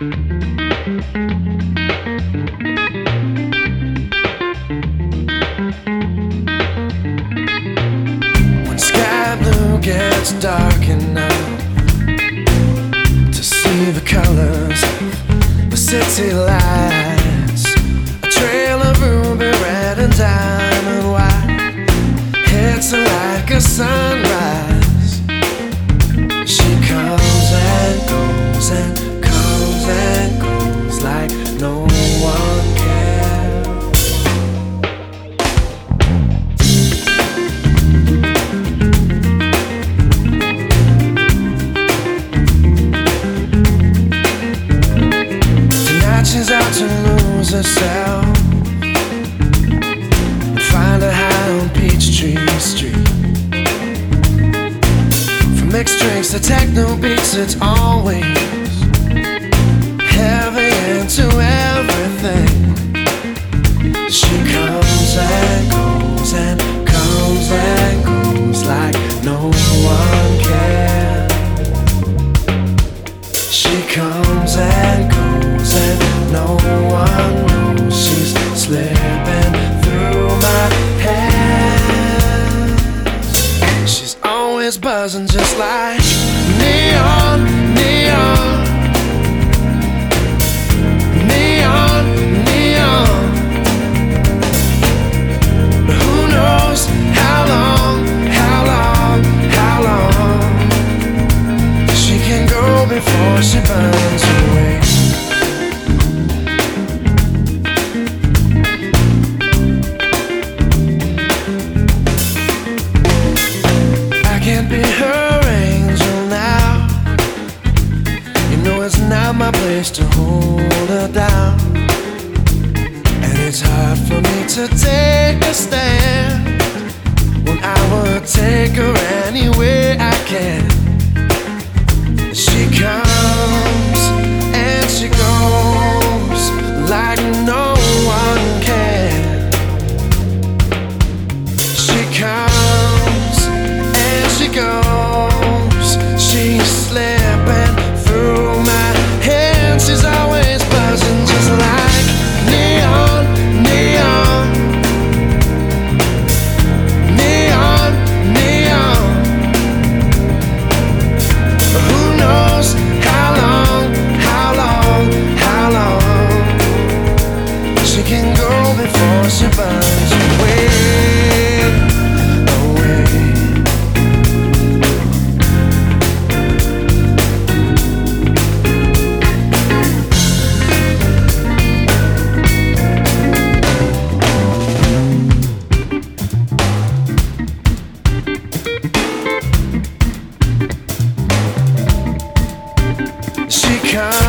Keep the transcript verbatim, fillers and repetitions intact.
When sky blue gets dark enough to see the colors of the city lights, a trail of ruby red and diamond white hits her like a sunrise. She comes and goes and comes and goes like no one cares. Tonight she's out to lose herself, find her high on Peachtree Street. From mixed drinks to techno beats, it's always heavy into everything. She comes and goes and comes and goes like no one cares. She comes and goes and no one knows she's slipping through my hands. She's always buzzing just like neon, neon, neon, neon. But who knows how long, how long, how long she can go before she burns away. Be her angel now. You know it's not my place to hold her down, and it's hard for me to take a stand when I would take her anywhere I can. She comes and she goes like no one can. She comes, she goes, she's slipping through my hands. She's always buzzing just like neon, neon, neon, neon. But who knows how long, how long, how long she can go before she burns away. She comes